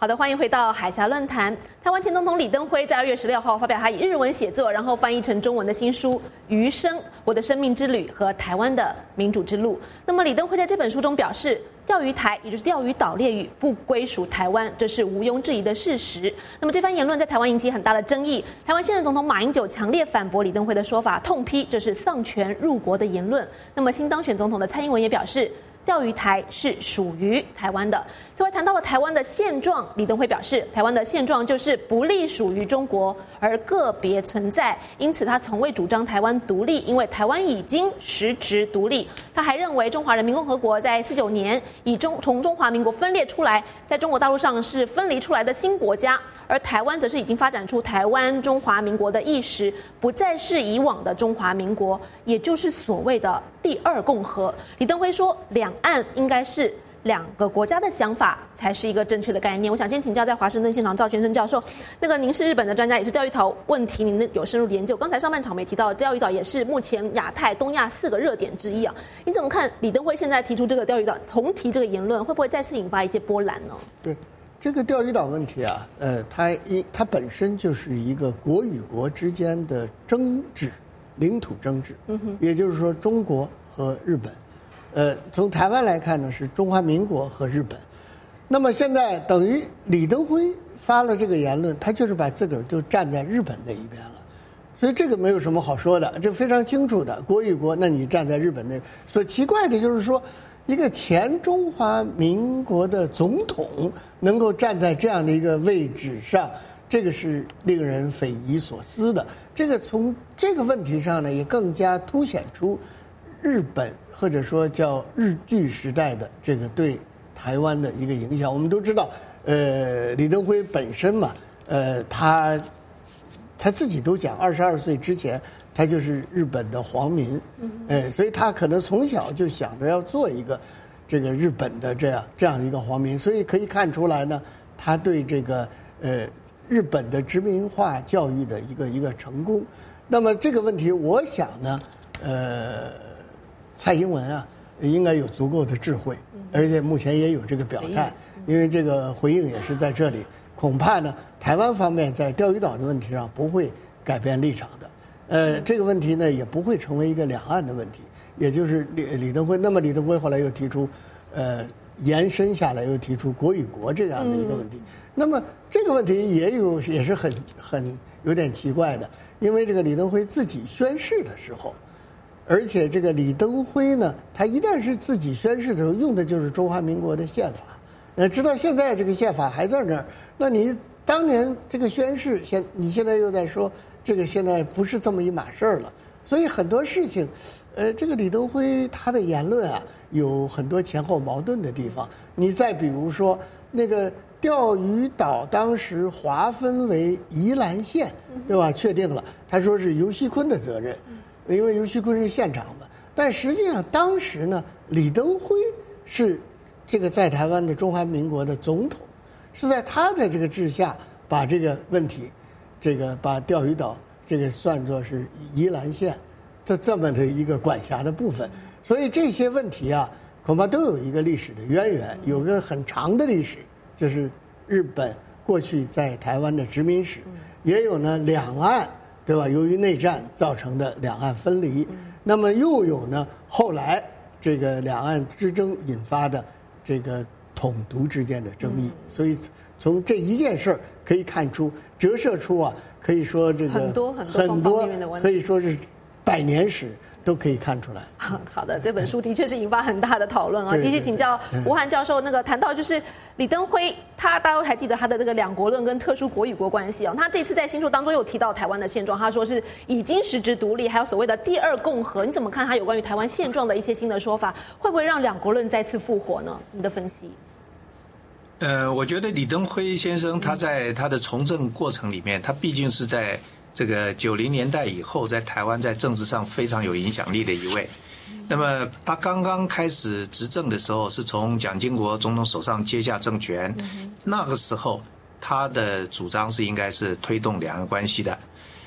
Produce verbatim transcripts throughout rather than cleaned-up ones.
好的，欢迎回到海峡论坛。台湾前总统李登辉在二月十六号发表他以日文写作，然后翻译成中文的新书《余生：我的生命之旅和台湾的民主之路》。那么李登辉在这本书中表示，钓鱼台也就是钓鱼岛列屿不归属台湾，这是毋庸置疑的事实。那么这番言论在台湾引起很大的争议。台湾现任总统马英九强烈反驳李登辉的说法，痛批这是丧权入国的言论。那么新当选总统的蔡英文也表示，钓鱼台是属于台湾的。此外，谈到了台湾的现状，李登辉表示，台湾的现状就是不隶属于中国，而个别存在，因此他从未主张台湾独立，因为台湾已经实质独立。他还认为中华人民共和国在四九年以中从中华民国分裂出来，在中国大陆上是分离出来的新国家，而台湾则是已经发展出台湾中华民国的意识，不再是以往的中华民国，也就是所谓的第二共和。李登辉说，两岸应该是两个国家的想法才是一个正确的概念。我想先请教在华盛顿现场赵全生教授，那个您是日本的专家，也是钓鱼岛问题您有深入研究。刚才上半场没提到，钓鱼岛也是目前亚太、东亚四个热点之一啊。你怎么看李登辉现在提出这个钓鱼岛重提这个言论，会不会再次引发一些波澜呢？ 对。这个钓鱼岛问题啊，呃，它一它本身就是一个国与国之间的争执，领土争执。嗯哼，也就是说，中国和日本，呃，从台湾来看呢，是中华民国和日本。那么现在等于李登辉发了这个言论，他就是把自个儿就站在日本那一边了。所以这个没有什么好说的，这非常清楚的，国与国，那你站在日本那。所奇怪的就是说，一个前中华民国的总统能够站在这样的一个位置上，这个是令人匪夷所思的。这个从这个问题上呢，也更加凸显出日本或者说叫日据时代的这个对台湾的一个影响。我们都知道，呃，李登辉本身嘛，呃，他他自己都讲，二十二岁之前他就是日本的皇民，呃，所以他可能从小就想着要做一个这个日本的这样这样一个皇民，所以可以看出来呢，他对这个呃日本的殖民化教育的一个一个成功。那么这个问题，我想呢，呃，蔡英文啊应该有足够的智慧，而且目前也有这个表态，因为这个回应也是在这里。恐怕呢，台湾方面在钓鱼岛的问题上不会改变立场的。呃，这个问题呢也不会成为一个两岸的问题，也就是李李登辉。那么李登辉后来又提出，呃，延伸下来又提出国与国这样的一个问题。嗯、那么这个问题也有也是很很有点奇怪的，因为这个李登辉自己宣誓的时候，而且这个李登辉呢，他一旦是自己宣誓的时候用的就是中华民国的宪法。呃，直到现在这个宪法还在那儿，那你当年这个宣誓，现你现在又在说这个现在不是这么一码事儿了，所以很多事情，呃，这个李登辉他的言论啊，有很多前后矛盾的地方。你再比如说那个钓鱼岛当时划分为宜兰县，对吧？确定了，他说是游锡堃的责任，因为游锡堃是县长嘛。但实际上当时呢，李登辉是这个在台湾的中华民国的总统，是在他的这个治下把这个问题，这个把钓鱼岛这个算作是宜兰县的这么的一个管辖的部分。所以这些问题啊，恐怕都有一个历史的渊源，有个很长的历史，就是日本过去在台湾的殖民史，也有呢两岸，对吧？由于内战造成的两岸分离，那么又有呢后来这个两岸之争引发的这个统独之间的争议。所以从这一件事儿可以看出，折射出啊，可以说这个很多很多很多可以说是百年史都可以看出来。 好的，这本书的确是引发很大的讨论啊。继续请教吴涵教授，那个谈到就是李登辉，他大家都还记得他的这个两国论跟特殊国与国关系啊。他这次在新书当中有提到台湾的现状，他说是已经实质独立，还有所谓的第二共和。你怎么看他有关于台湾现状的一些新的说法，会不会让两国论再次复活呢？你的分析？ 呃，我觉得李登辉先生他在他的从政过程里面，他毕竟是在这个九零年代以后，在台湾在政治上非常有影响力的一位。那么他刚刚开始执政的时候，是从蒋经国总统手上接下政权，那个时候他的主张是应该是推动两岸关系的。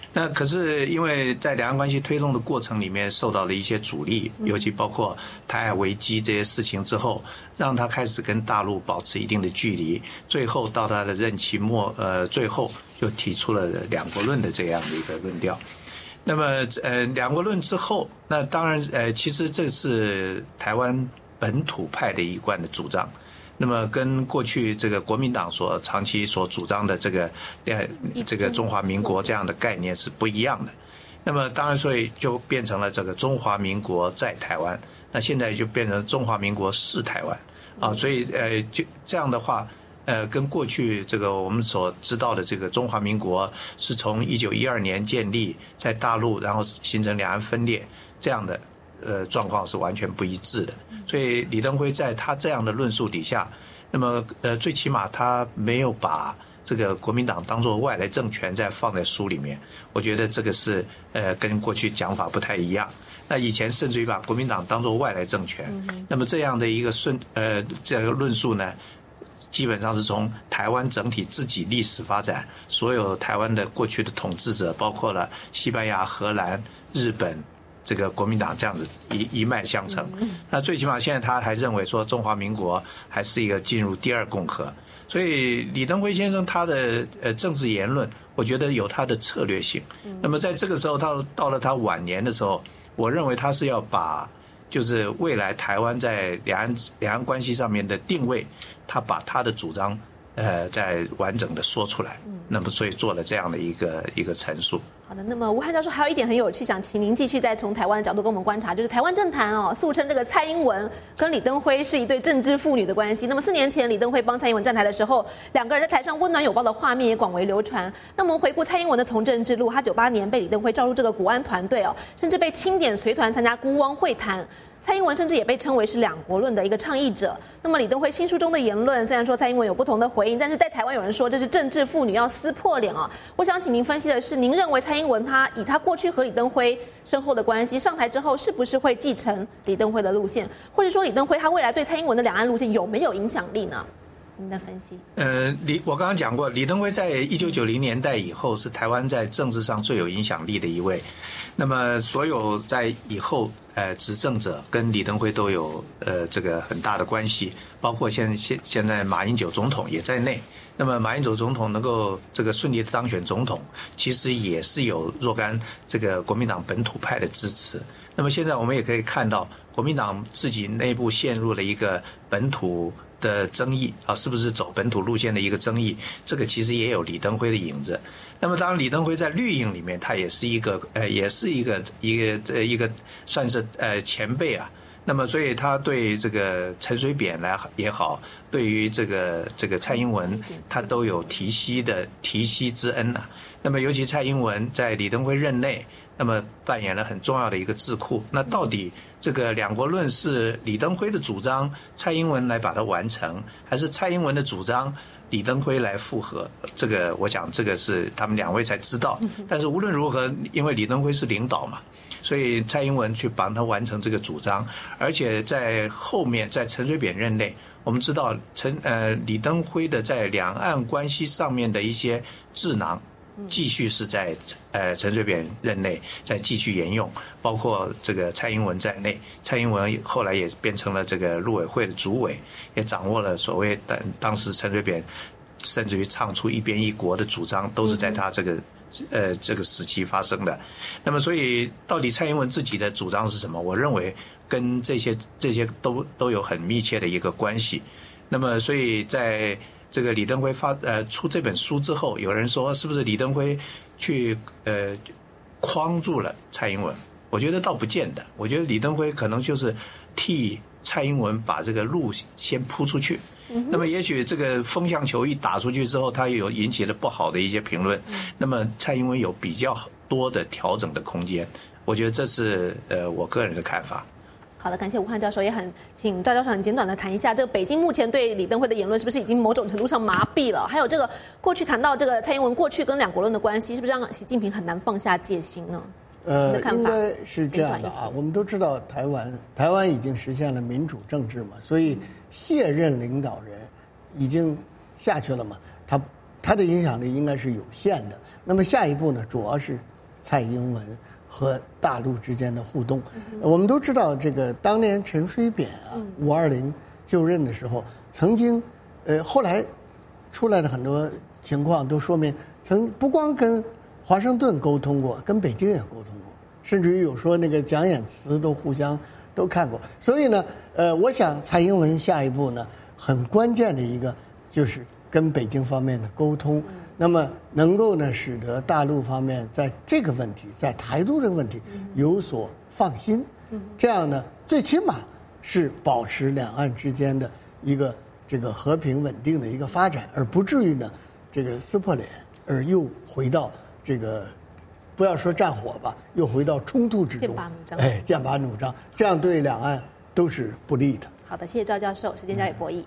那可是因为在两岸关系推动的过程里面受到了一些阻力，尤其包括台海危机这些事情之后，让他开始跟大陆保持一定的距离，最后到他的任期末，呃，最后就提出了两国论的这样的一个论调。那么，呃，两国论之后，那当然，呃，其实这是台湾本土派的一贯的主张。那么跟过去这个国民党所长期所主张的这个呃这个中华民国这样的概念是不一样的。那么当然，所以就变成了这个中华民国在台湾，那现在就变成中华民国是台湾啊。所以呃就这样的话，呃跟过去这个我们所知道的这个中华民国是从一九一二年建立在大陆，然后形成两岸分裂这样的呃状况是完全不一致的。所以李登辉在他这样的论述底下，那么呃最起码他没有把这个国民党当作外来政权再放在书里面，我觉得这个是呃跟过去讲法不太一样。那以前甚至于把国民党当作外来政权，那么这样的一个顺呃这个论述呢，基本上是从台湾整体自己历史发展，所有台湾的过去的统治者，包括了西班牙、荷兰、日本。这个国民党这样子一一脉相承，那最起码现在他还认为说中华民国还是一个进入第二共和，所以李登辉先生他的呃政治言论，我觉得有他的策略性。那么在这个时候，到到了他晚年的时候，我认为他是要把就是未来台湾在两岸两岸关系上面的定位，他把他的主张呃再完整的说出来，那么所以做了这样的一个一个陈述。 好的，那么吴汉教授还有一点很有趣，想请您继续再从台湾的角度跟我们观察，就是台湾政坛哦，素称这个蔡英文跟李登辉是一对政治父女的关系。那么四年前李登辉帮蔡英文站台的时候，两个人在台上温暖拥抱的画面也广为流传。那么我们回顾蔡英文的从政之路，他九八年被李登辉召入这个国安团队哦，甚至被钦点随团参加孤汪会谈。蔡英文甚至也被称为是两国论的一个倡议者。那么李登辉新书中的言论，虽然说蔡英文有不同的回应，但是在台湾有人说这是政治妇女要撕破脸啊。我想请您分析的是，您认为蔡英文他以他过去和李登辉深厚的关系，上台之后是不是会继承李登辉的路线，或者说李登辉他未来对蔡英文的两岸路线有没有影响力呢？您的分析？ 呃，李我刚刚讲过，李登辉在一九九零年代以后是台湾在政治上最有影响力的一位。那么所有在以后呃执政者跟李登辉都有呃这个很大的关系，包括现现现在马英九总统也在内。那么马英九总统能够这个顺利的当选总统，其实也是有若干这个国民党本土派的支持。那么现在我们也可以看到，国民党自己内部陷入了一个本土的争议啊，是不是走本土路线的一个争议？这个其实也有李登辉的影子。那么当然，李登辉在绿营里面，他也是一个呃，也是一个一个呃一个算是呃前辈啊。那么所以他对这个陈水扁来也好，对于这个这个蔡英文，他都有提携的提携之恩呐、啊。那么尤其蔡英文在李登辉任内，那么扮演了很重要的一个智库。那到底这个两国论是李登辉的主张，蔡英文来把它完成，还是蔡英文的主张李登辉来复合？这个我想这个是他们两位才知道。但是无论如何，因为李登辉是领导嘛，所以蔡英文去帮他完成这个主张。而且在后面，在陈水扁任内，我们知道陈呃李登辉的在两岸关系上面的一些智囊，继续是在呃陈水扁任内再继续沿用，包括这个蔡英文在内。蔡英文后来也变成了这个陆委会的主委，也掌握了所谓的当时陈水扁甚至于唱出一边一国的主张，都是在他这个呃这个时期发生的。那么所以到底蔡英文自己的主张是什么？我认为跟这些这些都都有很密切的一个关系。那么所以在这个李登辉发呃出这本书之后，有人说是不是李登辉去呃框住了蔡英文？我觉得倒不见得。我觉得李登辉可能就是替蔡英文把这个路先铺出去。那么也许这个风向球一打出去之后，它有引起了不好的一些评论，那么蔡英文有比较多的调整的空间。我觉得这是呃我个人的看法。 好的，感谢吴汉教授，也很请赵教授很简短的谈一下，这个北京目前对李登辉的言论是不是已经某种程度上麻痹了？还有这个过去谈到这个蔡英文过去跟两国论的关系，是不是让习近平很难放下戒心呢？ 呃，应该是这样的啊。我们都知道台湾，台湾已经实现了民主政治嘛，所以卸任领导人已经下去了嘛，他他的影响力应该是有限的。那么下一步呢，主要是蔡英文和大陆之间的互动。我们都知道，这个当年陈水扁啊，五二零就任的时候，曾经，呃，后来出来的很多情况都说明，曾不光跟华盛顿沟通过，跟北京也沟通过，甚至于有说那个讲演词都互相都看过。所以呢，呃，我想蔡英文下一步呢，很关键的一个就是跟北京方面的沟通，那么能够呢使得大陆方面在这个问题，在台独这个问题有所放心，这样呢，最起码是保持两岸之间的一个这个和平稳定的一个发展，而不至于呢这个撕破脸，而又回到这个不要说战火吧，又回到冲突之中， 剑拔弩张， 哎，剑拔弩张，这样对两岸都是不利的。 好的，谢谢赵教授，时间交给博弈。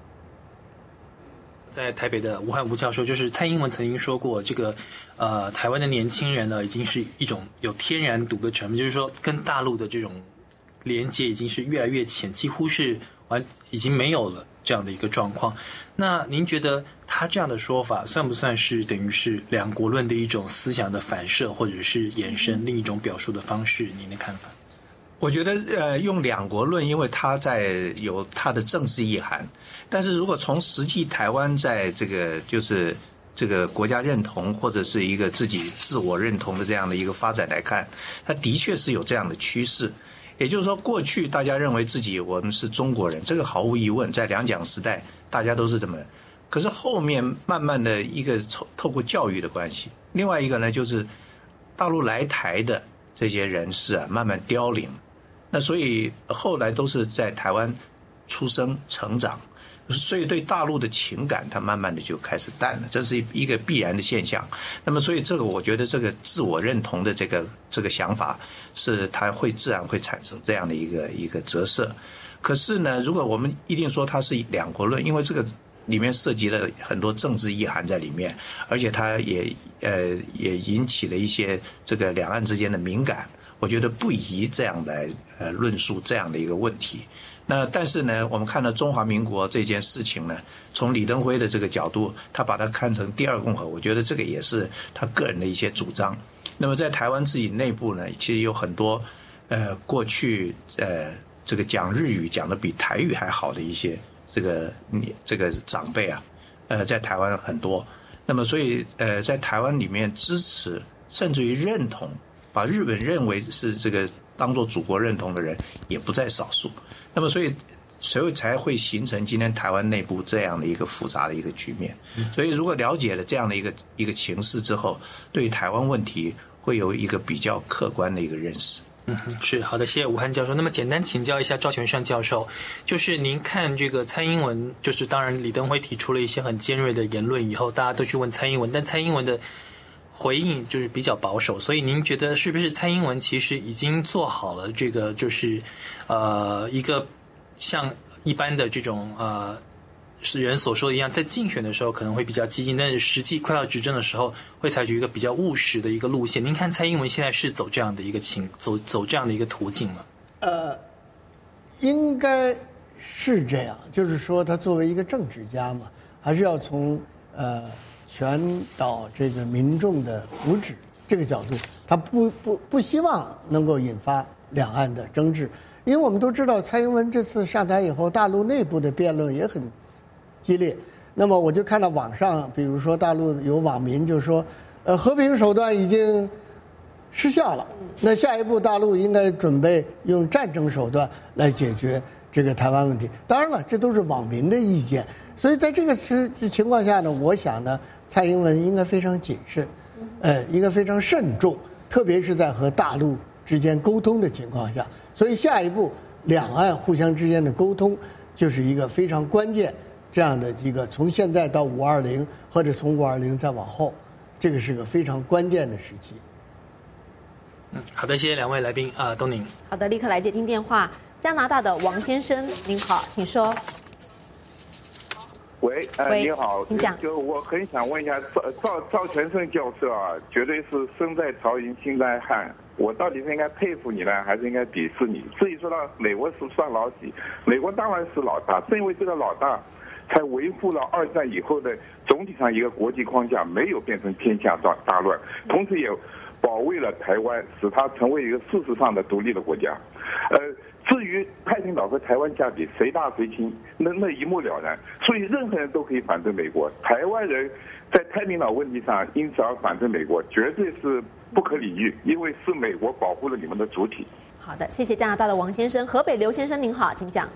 在台北的吴汉吴教授，就是蔡英文曾经说过，这个呃，台湾的年轻人呢，已经是一种有天然毒的成分，就是说跟大陆的这种连接已经是越来越浅，几乎是完已经没有了这样的一个状况。那您觉得他这样的说法算不算是等于是两国论的一种思想的反射，或者是延伸另一种表述的方式？您的看法？ 我觉得呃，用两国论，因为它在有它的政治意涵，但是如果从实际台湾在这个就是这个国家认同或者是一个自己自我认同的这样的一个发展来看，它的确是有这样的趋势。也就是说，过去大家认为自己我们是中国人，这个毫无疑问，在两蒋时代大家都是这么。可是后面慢慢的一个透透过教育的关系，另外一个呢就是大陆来台的这些人士啊，慢慢凋零。那所以后来都是在台湾出生成长，所以对大陆的情感它慢慢的就开始淡了，这是一个必然的现象。那么所以这个我觉得这个自我认同的这个这个想法是它会自然会产生这样的一个一个折射。可是呢，如果我们一定说它是两国论，因为这个里面涉及了很多政治意涵在里面，而且它也呃也引起了一些这个两岸之间的敏感。我觉得不宜这样来呃论述这样的一个问题。那但是呢，我们看到中华民国这件事情呢，从李登辉的这个角度，他把它看成第二共和，我觉得这个也是他个人的一些主张。那么在台湾自己内部呢，其实有很多呃过去呃这个讲日语讲得比台语还好的一些这个这个长辈啊，呃在台湾很多。那么所以呃在台湾里面支持甚至于认同。把日本认为是这个当作祖国认同的人也不在少数，那么所以所以才会形成今天台湾内部这样的一个复杂的一个局面。所以如果了解了这样的一个一个情势之后，对于台湾问题会有一个比较客观的一个认识。 嗯，是好的，谢谢吴汉教授。那么简单请教一下赵全胜教授，就是您看这个蔡英文，就是当然李登辉提出了一些很尖锐的言论以后，大家都去问蔡英文，但蔡英文的回应就是比较保守，所以您觉得是不是蔡英文其实已经做好了这个就是呃一个像一般的这种呃是人所说的一样，在竞选的时候可能会比较激进，但是实际快要执政的时候会采取一个比较务实的一个路线。您看蔡英文现在是走这样的一个情走走这样的一个途径吗？ 呃，应该是这样，就是说他作为一个政治家嘛，还是要从呃。全岛这个民众的福祉这个角度，他不不不希望能够引发两岸的争执，因为我们都知道蔡英文这次上台以后，大陆内部的辩论也很激烈。那么我就看到网上，比如说大陆有网民就说，呃，和平手段已经失效了，那下一步大陆应该准备用战争手段来解决这个台湾问题。当然了，这都是网民的意见。所以在这个情况下呢，我想呢，蔡英文应该非常谨慎，呃，应该非常慎重，特别是在和大陆之间沟通的情况下。所以下一步两岸互相之间的沟通就是一个非常关键这样的一个，从现在到五二零或者从五二零再往后，这个是个非常关键的时期。 嗯，好的，谢谢两位来宾啊，东宁。 好的，立刻来接听电话，加拿大的王先生，您好，请说。 喂，呃，你好， 请讲。 就我很想问一下赵赵赵全胜教授啊，绝对是身在曹营心在汉，我到底是应该佩服你呢，还是应该鄙视你？至于说到美国是算老几，美国当然是老大，正因为这个老大，才维护了二战以后的总体上一个国际框架没有变成天下大大乱，同时也保卫了台湾，使它成为一个事实上的独立的国家。呃，至于太平岛和台湾相比，谁大谁轻，那那一目了然。所以任何人都可以反对美国，台湾人在太平岛问题上因此而反对美国，绝对是不可理喻，因为是美国保护了你们的主体。 好的，谢谢加拿大的王先生。河北刘先生您好，请讲。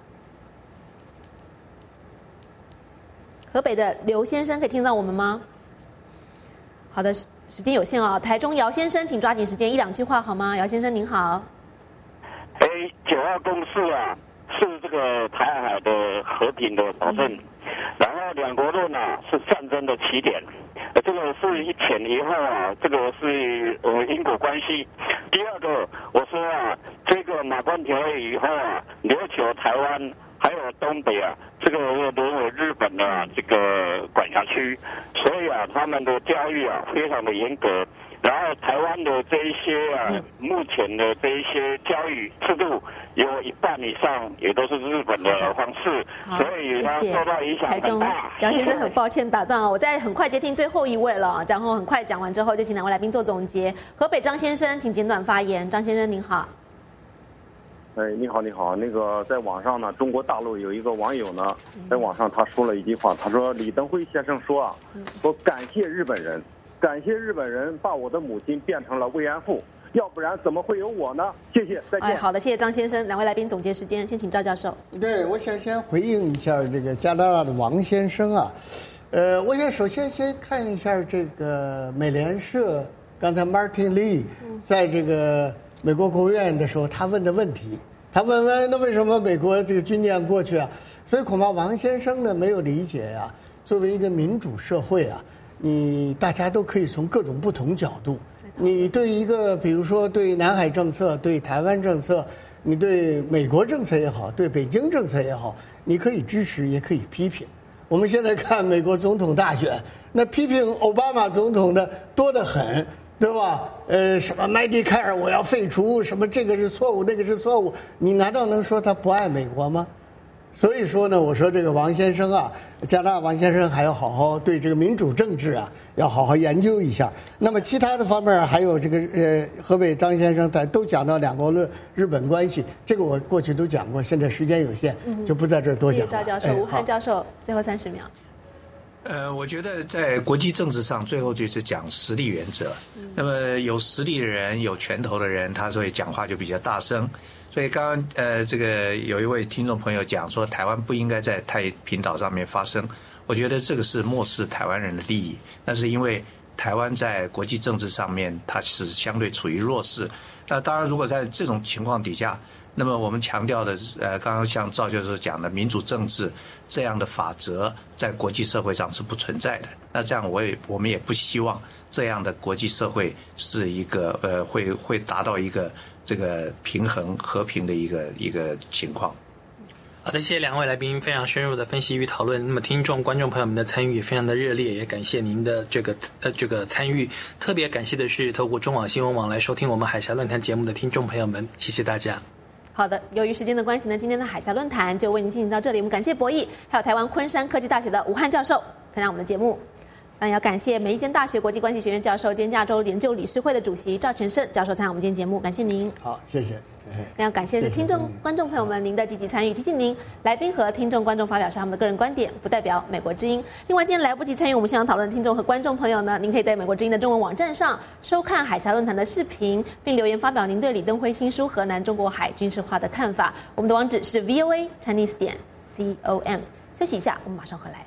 河北的刘先生可以听到我们吗？好的，时间有限哦。台中姚先生，请抓紧时间，一两句话好吗？姚先生您好。 哎，九二共识啊，是这个台海的和平的保证，然后两国论啊是战争的起点，呃，这个是一前一后啊，这个是呃因果关系。第二个，我说啊，这个马关条约以后啊，琉球、台湾还有东北啊，这个沦为日本的、啊、这个管辖区，所以啊，他们的教育啊非常的严格。然后台湾的这一些啊，目前的这一些教育制度，有一半以上也都是日本的方式，所以它受到影响很大。台中姚先生很抱歉打断啊，我再很快接听最后一位了，然后很快讲完之后就请两位来宾做总结。河北张先生，请简短发言。张先生您好。 哎，你好，你好。那个在网上呢，中国大陆有一个网友呢，在网上他说了一句话，他说李登辉先生说啊，说感谢日本人。感谢日本人把我的母亲变成了慰安妇，要不然怎么会有我呢？谢谢，再见。 哎，好的，谢谢张先生。两位来宾总结时间，先请赵教授。 对，我想先回应一下这个加拿大的王先生啊，呃，我想首先先看一下这个美联社刚才 Martin Lee 在这个美国国务院的时候他问的问题，他问问那为什么美国这个军舰过去啊？所以恐怕王先生呢没有理解呀、啊，作为一个民主社会啊。你大家都可以从各种不同角度，你对一个比如说对南海政策、对台湾政策，你对美国政策也好，对北京政策也好，你可以支持也可以批评。我们现在看美国总统大选，那批评奥巴马总统的多得很，对吧？呃，什么麦迪凯尔我要废除，什么这个是错误，那个是错误，你难道能说他不爱美国吗？所以说呢，我说这个王先生啊，加拿大王先生还要好好对这个民主政治啊，要好好研究一下。那么其他的方面还有这个呃，河北张先生在都讲到两国论日本关系，这个我过去都讲过，现在时间有限，嗯、就不在这儿多讲了。 谢谢赵教授，哎、吴汉教授，最后三十秒。 呃，我觉得在国际政治上，最后就是讲实力原则。嗯、那么有实力的人、有拳头的人，他所以讲话就比较大声。所以刚刚呃，这个有一位听众朋友讲说，台湾不应该在太平岛上面发生。我觉得这个是漠视台湾人的利益。那是因为台湾在国际政治上面，它是相对处于弱势。那当然，如果在这种情况底下，那么我们强调的，呃，刚刚像赵教授讲的民主政治这样的法则，在国际社会上是不存在的。那这样，我也我们也不希望这样的国际社会是一个呃，会会达到一个这个平衡和平的一个一个情况。 好的，谢谢两位来宾非常深入的分析与讨论。那么听众、观众朋友们的参与也非常的热烈，也感谢您的这个呃这个参与。特别感谢的是透过中网新闻网来收听我们海峡论坛节目的听众朋友们，谢谢大家。 好的，由于时间的关系呢，今天的海峡论坛就为您进行到这里。我们感谢博弈，还有台湾昆山科技大学的吴汉教授参加我们的节目。当然要感谢梅一间大学国际关系学院教授兼亚洲研究理事会的主席赵全胜教授参加我们今天节目，感谢您。 好，谢谢。 更要感谢听众、观众朋友们您的积极参与。提醒您，来宾和听众、观众发表是他们的个人观点，不代表美国之音。另外，今天来不及参与我们现场讨论的听众和观众朋友呢，您可以在美国之音的中文网站上收看海峡论坛的视频，并留言发表您对李登辉新书《河南中国海军事化》的看法。我们的网址是 V O A Chinese 点 C O M。休息一下，我们马上回来。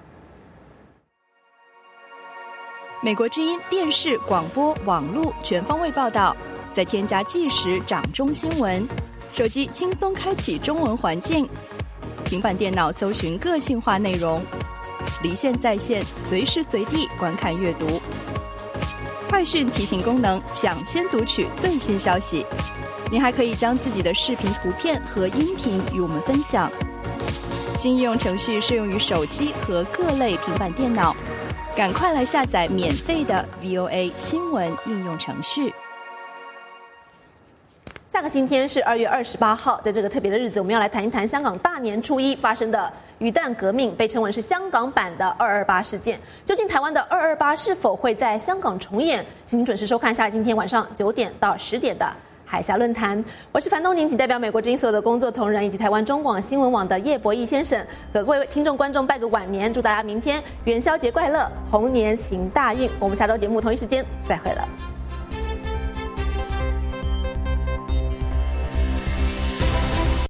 美国之音电视、广播、网络全方位报道，再添加即时掌中新闻，手机轻松开启中文环境，平板电脑搜寻个性化内容，离线在线，随时随地观看阅读。快讯提醒功能，抢先读取最新消息。您还可以将自己的视频、图片和音频与我们分享。新应用程序适用于手机和各类平板电脑。赶快来下载免费的 V O A 新闻应用程序。 下个星期是二月二十八号，在这个特别的日子，我们要来谈一谈香港大年初一发生的鱼蛋革命，被称为是香港版的二二八事件。究竟台湾的二二八是否会在香港重演？请您准时收看下今天晚上九点到十点的海峡论坛。我是樊东宁，请代表美国之音所有的工作同仁以及台湾中广新闻网的叶博弈先生，给各位听众观众拜个晚年，祝大家明天元宵节快乐，猴年行大运。我们下周节目同一时间再会了。